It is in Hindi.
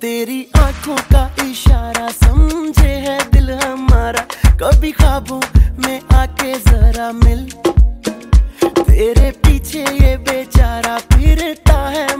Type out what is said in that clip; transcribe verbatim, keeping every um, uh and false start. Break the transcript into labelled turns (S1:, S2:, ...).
S1: तेरी आंखों का इशारा समझे है दिल हमारा, कभी ख्वाबों में आके जरा मिल। तेरे पीछे ये बेचारा फिरता है